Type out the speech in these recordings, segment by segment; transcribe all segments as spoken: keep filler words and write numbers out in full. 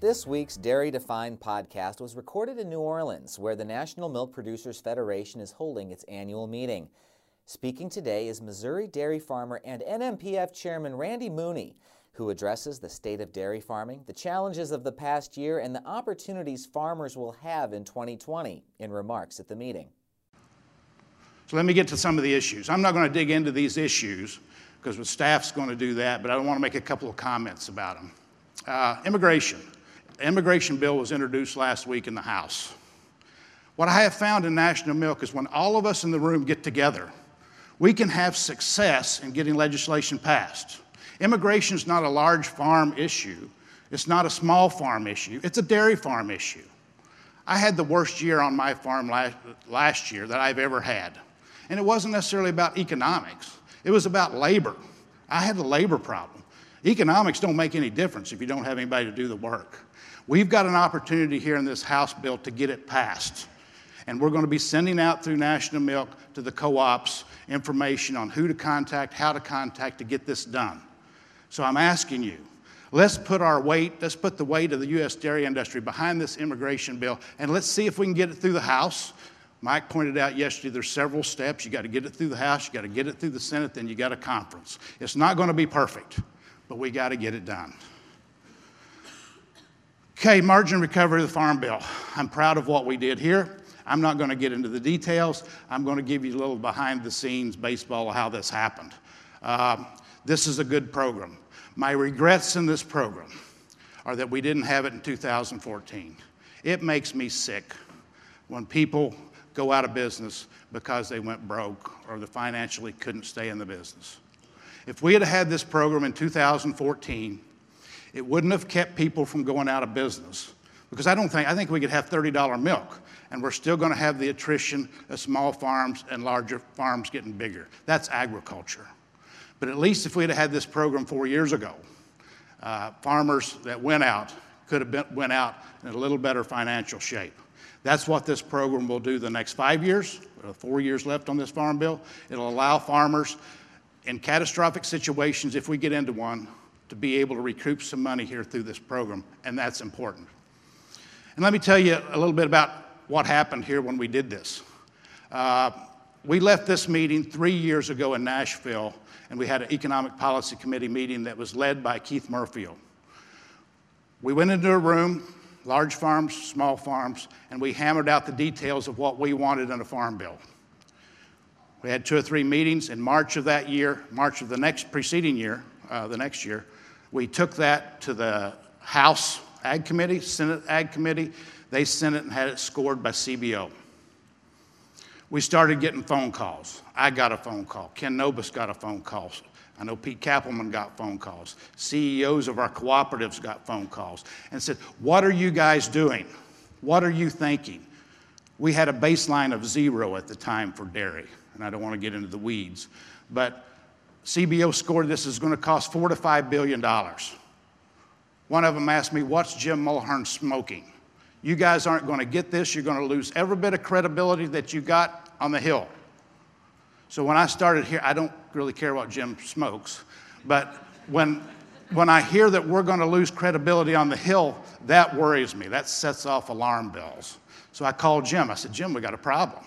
This week's Dairy Defined podcast was recorded in New Orleans, where the National Milk Producers Federation is holding its annual meeting. Speaking today is Missouri dairy farmer and N M P F Chairman Randy Mooney, who addresses the state of dairy farming, the challenges of the past year, and the opportunities farmers will have in twenty twenty in remarks at the meeting. So let me get to some of the issues. I'm not going to dig into these issues because the staff's going to do that, but I want to make a couple of comments about them. Uh, immigration. The immigration bill was introduced last week in the House. What I have found in National Milk is when all of us in the room get together, we can have success in getting legislation passed. Immigration is not a large farm issue. It's not a small farm issue. It's a dairy farm issue. I had the worst year on my farm last, last year that I've ever had. And it wasn't necessarily about economics. It was about labor. I had a labor problem. Economics don't make any difference if you don't have anybody to do the work. We've got an opportunity here in this House bill to get it passed. And we're going to be sending out through National Milk to the co-ops information on who to contact, how to contact to get this done. So I'm asking you, let's put our weight, let's put the weight of the U S dairy industry behind this immigration bill, and let's see if we can get it through the House. Mike pointed out yesterday there's several steps. You got to get it through the House, you got to get it through the Senate, then you got a conference. It's not going to be perfect, but we got to get it done. Okay, margin recovery of the Farm Bill. I'm proud of what we did here. I'm not going to get into the details. I'm going to give you a little behind-the-scenes baseball of how this happened. Uh, this is a good program. My regrets in this program are that we didn't have it in two thousand fourteen. It makes me sick when people go out of business because they went broke or they financially couldn't stay in the business. If we had had this program in two thousand fourteen, it wouldn't have kept people from going out of business. Because I don't think, I think we could have thirty dollar milk, and we're still going to have the attrition of small farms and larger farms getting bigger. That's agriculture. But at least if we'd have had this program four years ago, uh, farmers that went out could have been, went out in a little better financial shape. That's what this program will do the next five years. There are four years left on this farm bill. It'll allow farmers in catastrophic situations, if we get into one, to be able to recoup some money here through this program, and that's important. And let me tell you a little bit about what happened here when we did this. Uh, we left this meeting three years ago in Nashville, and we had an Economic Policy Committee meeting that was led by Keith Murfield. We went into a room, large farms, small farms, and we hammered out the details of what we wanted in a farm bill. We had two or three meetings in March of that year, March of the next preceding year, uh, the next year. We took that to the House Ag Committee, Senate Ag Committee. They sent it and had it scored by C B O. We started getting phone calls. I got a phone call. Ken Nobis got a phone call. I know Pete Kappelman got phone calls. C E Os of our cooperatives got phone calls and said, what are you guys doing? What are you thinking? We had a baseline of zero at the time for dairy, and I don't want to get into the weeds, but C B O scored this is going to cost four to five billion dollars. One of them asked me, what's Jim Mulhern smoking? You guys aren't going to get this. You're going to lose every bit of credibility that you got on the Hill. So when I started here, I don't really care what Jim smokes, but when, when I hear that we're going to lose credibility on the Hill, that worries me. That sets off alarm bells. So I called Jim. I said, Jim, we got a problem.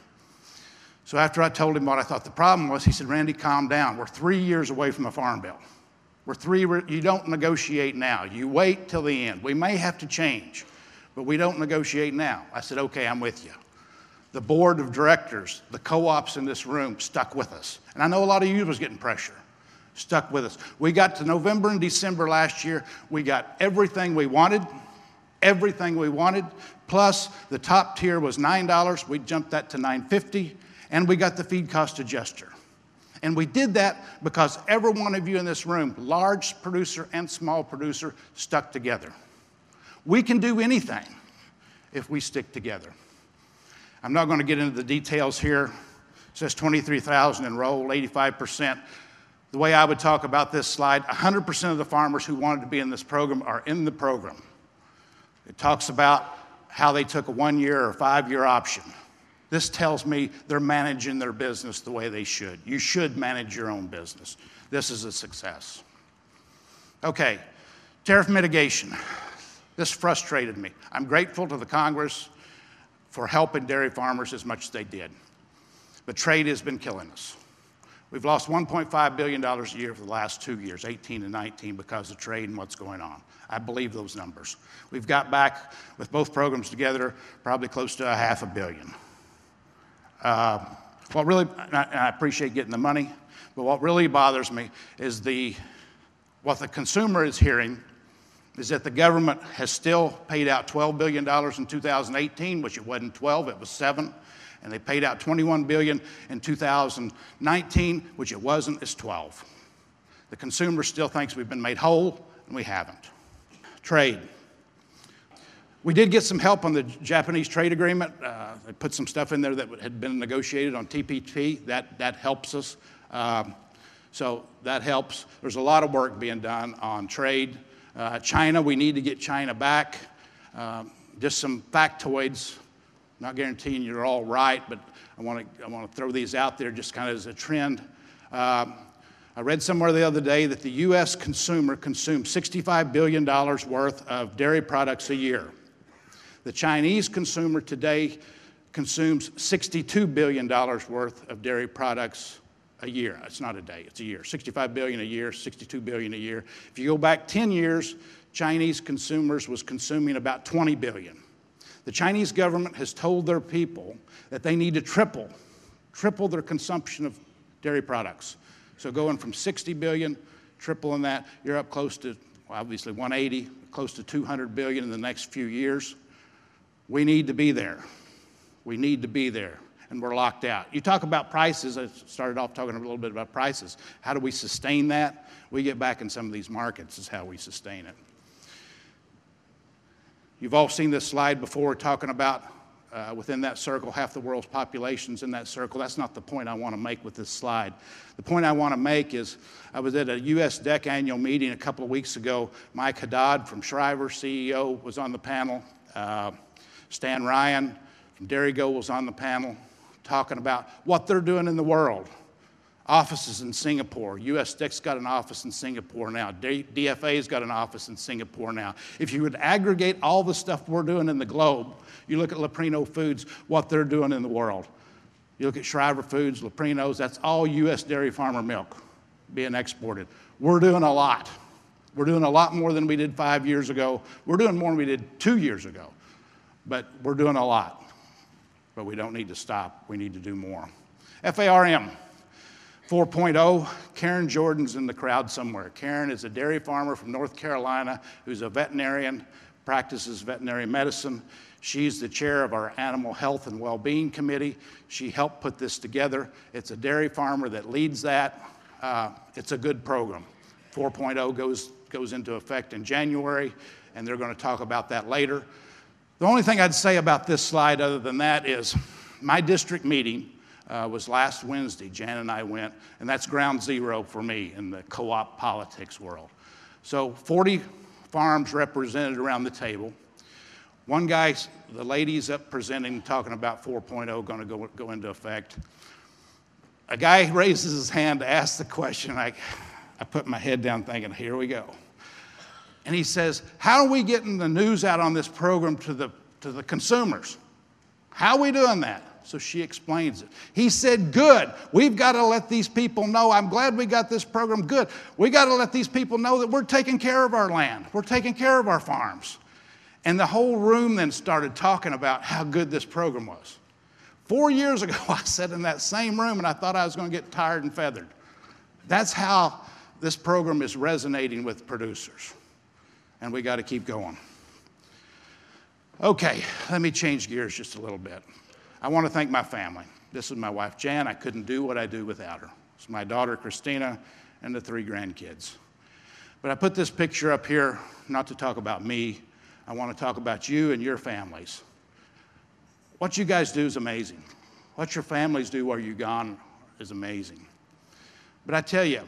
So after I told him what I thought the problem was, he said, Randy, calm down. We're three years away from a farm bill. We're three, you don't negotiate now. You wait till the end. We may have to change, but we don't negotiate now. I said, okay, I'm with you. The board of directors, the co-ops in this room stuck with us. And I know a lot of you was getting pressure, stuck with us. We got to November and December last year. We got everything we wanted, everything we wanted, plus the top tier was nine dollars. We jumped that to nine fifty, and we got the feed cost adjuster. And we did that because every one of you in this room, large producer and small producer, stuck together. We can do anything if we stick together. I'm not going to get into the details here. It says twenty-three thousand enrolled, eighty-five percent. The way I would talk about this slide, one hundred percent of the farmers who wanted to be in this program are in the program. It talks about how they took a one-year or five-year option. This tells me they're managing their business the way they should. You should manage your own business. This is a success. Okay, tariff mitigation. This frustrated me. I'm grateful to the Congress for helping dairy farmers as much as they did. But trade has been killing us. We've lost one point five billion dollars a year for the last two years, eighteen and nineteen, because of trade and what's going on. I believe those numbers. We've got back, with both programs together, probably close to a half a billion. Uh, what really, and I, and I appreciate getting the money, but what really bothers me is the, what the consumer is hearing is that the government has still paid out twelve billion dollars in two thousand eighteen, which it wasn't twelve, it was seven. And they paid out twenty-one billion dollars in two thousand nineteen, which it wasn't, it's twelve. The consumer still thinks we've been made whole, and we haven't. Trade. We did get some help on the Japanese trade agreement. Uh, they put some stuff in there that had been negotiated on T P P. That, that helps us. Um, so that helps. There's a lot of work being done on trade. Uh, China, we need to get China back. Um, just some factoids. Not guaranteeing you're all right, but I want to I want to throw these out there just kind of as a trend. Uh, I read somewhere the other day that the U S consumer consumes sixty-five billion dollars worth of dairy products a year. The Chinese consumer today consumes sixty-two billion dollars worth of dairy products a year. It's not a day, it's a year. sixty-five billion dollars a year, sixty-two billion dollars a year. If you go back ten years, Chinese consumers was consuming about twenty billion dollars. The Chinese government has told their people that they need to triple, triple their consumption of dairy products. So going from sixty billion, tripling that, you're up close to, well, obviously one hundred eighty, close to two hundred billion in the next few years. We need to be there. We need to be there, and we're locked out. You talk about prices. I started off talking a little bit about prices. How do we sustain that? We get back in some of these markets is how we sustain it. You've all seen this slide before talking about uh, within that circle, half the world's population's in that circle. That's not the point I want to make with this slide. The point I want to make is I was at a U S D E C annual meeting a couple of weeks ago. Mike Haddad from Shriver, C E O, was on the panel. Uh, Stan Ryan from Dairygo was on the panel talking about what they're doing in the world. Offices in Singapore. U S D E C's got an office in Singapore now. D F A's got an office in Singapore now. If you would aggregate all the stuff we're doing in the globe, you look at Leprino Foods, what they're doing in the world. You look at Shriver Foods, Leprino's, that's all U S dairy farmer milk being exported. We're doing a lot. We're doing a lot more than we did five years ago. We're doing more than we did two years ago. But we're doing a lot. But we don't need to stop. We need to do more. F A R M. four point oh, Karen Jordan's in the crowd somewhere. Karen is a dairy farmer from North Carolina who's a veterinarian, practices veterinary medicine. She's the chair of our Animal Health and Well-Being Committee. She helped put this together. It's a dairy farmer that leads that. Uh, it's a good program. four point oh goes, goes into effect in January, and they're going to talk about that later. The only thing I'd say about this slide other than that is my district meeting Uh, was last Wednesday. Jan and I went, and that's ground zero for me in the co-op politics world. So forty farms represented around the table. One guy, the lady's up presenting, talking about four point oh going to go, go into effect. A guy raises his hand to ask the question. I, I put my head down thinking, here we go. And he says, how are we getting the news out on this program to the, to the consumers? How are we doing that? So she explains it. He said, good. We've got to let these people know. I'm glad we got this program. Good. We got to let these people know that we're taking care of our land. We're taking care of our farms. And the whole room then started talking about how good this program was. Four years ago, I sat in that same room and I thought I was going to get tired and feathered. That's how this program is resonating with producers. And we got to keep going. Okay, let me change gears just a little bit. I want to thank my family. This is my wife, Jan. I couldn't do what I do without her. It's my daughter, Christina, and the three grandkids. But I put this picture up here not to talk about me. I want to talk about you and your families. What you guys do is amazing. What your families do while you're gone is amazing. But I tell you,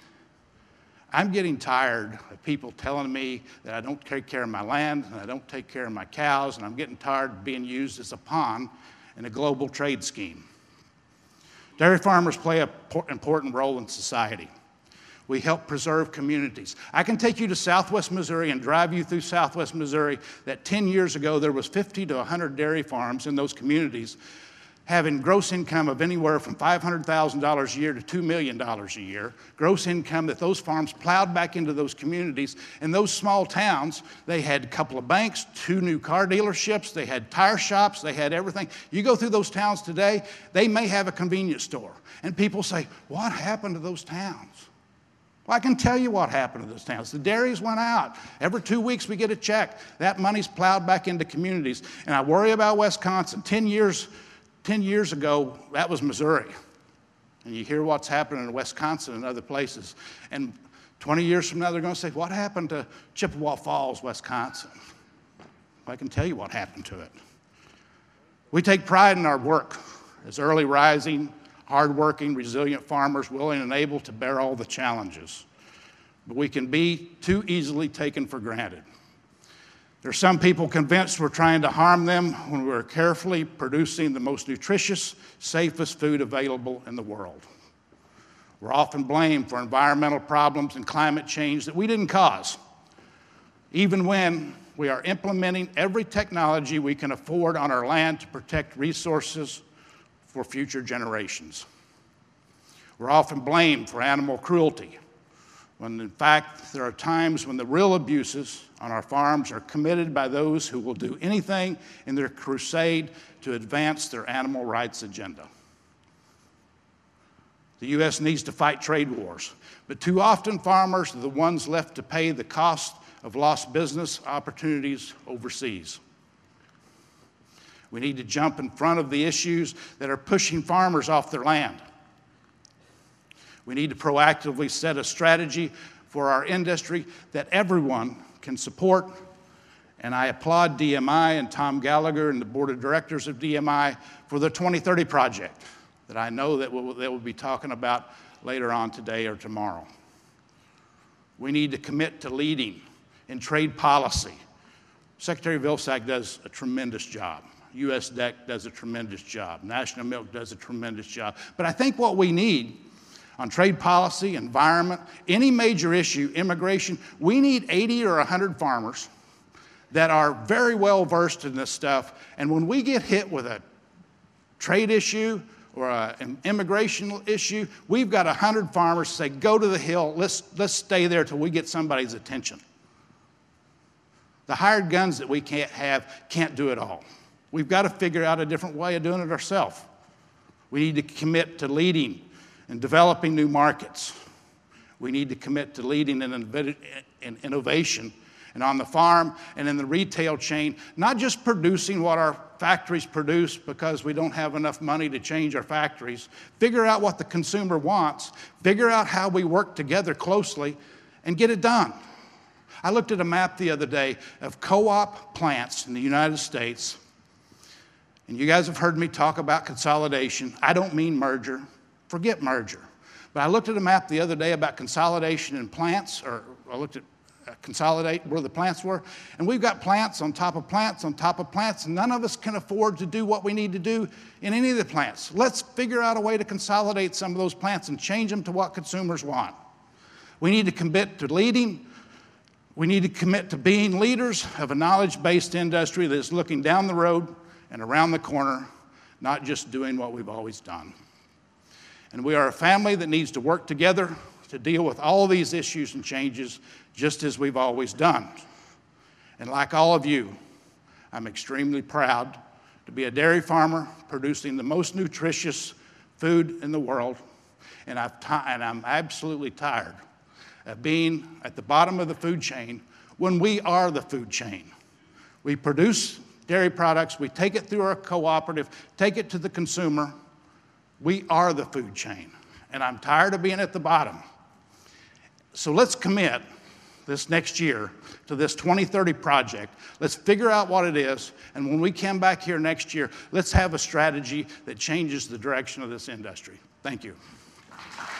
I'm getting tired of people telling me that I don't take care of my land and I don't take care of my cows, and I'm getting tired of being used as a pawn in a global trade scheme. Dairy farmers play an important role in society. We help preserve communities. I can take you to Southwest Missouri and drive you through Southwest Missouri that ten years ago there was fifty to one hundred dairy farms in those communities having gross income of anywhere from five hundred thousand dollars a year to two million dollars a year, gross income that those farms plowed back into those communities. In those small towns, they had a couple of banks, two new car dealerships, they had tire shops, they had everything. You go through those towns today, they may have a convenience store. And people say, what happened to those towns? Well, I can tell you what happened to those towns. The dairies went out. Every two weeks we get a check. That money's plowed back into communities. And I worry about Wisconsin. Ten years Ten years ago, that was Missouri. And you hear what's happening in Wisconsin and other places. And twenty years from now, they're going to say, what happened to Chippewa Falls, Wisconsin? Well, I can tell you what happened to it. We take pride in our work as early rising, hardworking, resilient farmers willing and able to bear all the challenges. But we can be too easily taken for granted. There are some people convinced we're trying to harm them when we're carefully producing the most nutritious, safest food available in the world. We're often blamed for environmental problems and climate change that we didn't cause, even when we are implementing every technology we can afford on our land to protect resources for future generations. We're often blamed for animal cruelty, when in fact there are times when the real abuses on our farms are committed by those who will do anything in their crusade to advance their animal rights agenda. The U S needs to fight trade wars, but too often farmers are the ones left to pay the cost of lost business opportunities overseas. We need to jump in front of the issues that are pushing farmers off their land. We need to proactively set a strategy for our industry that everyone can support. And I applaud D M I and Tom Gallagher and the board of directors of D M I for the twenty thirty project that I know that we'll, they will be talking about later on today or tomorrow. We need to commit to leading in trade policy. Secretary Vilsack does a tremendous job. U S D E C does a tremendous job. National Milk does a tremendous job. But I think what we need on trade policy, environment, any major issue, immigration, we need eighty or one hundred farmers that are very well versed in this stuff. And when we get hit with a trade issue or a, an immigration issue, we've got one hundred farmers say, go to the Hill, let's, let's stay there till we get somebody's attention. The hired guns that we can't have can't do it all. We've got to figure out a different way of doing it ourselves. We need to commit to leading and developing new markets. We need to commit to leading in innovation and on the farm and in the retail chain, not just producing what our factories produce because we don't have enough money to change our factories. Figure out what the consumer wants, figure out how we work together closely, and get it done. I looked at a map the other day of co-op plants in the United States, and you guys have heard me talk about consolidation. I don't mean merger. Forget merger. But I looked at a map the other day about consolidation in plants, or I looked at uh, consolidate where the plants were, and we've got plants on top of plants on top of plants, and none of us can afford to do what we need to do in any of the plants. Let's figure out a way to consolidate some of those plants and change them to what consumers want. We need to commit to leading. We need to commit to being leaders of a knowledge-based industry that is looking down the road and around the corner, not just doing what we've always done. And we are a family that needs to work together to deal with all of these issues and changes just as we've always done. And like all of you, I'm extremely proud to be a dairy farmer producing the most nutritious food in the world. And, I've t- and I'm absolutely tired of being at the bottom of the food chain when we are the food chain. We produce dairy products, we take it through our cooperative, take it to the consumer. We are the food chain, and I'm tired of being at the bottom. So let's commit this next year to this twenty thirty project. Let's figure out what it is, and when we come back here next year, let's have a strategy that changes the direction of this industry. Thank you.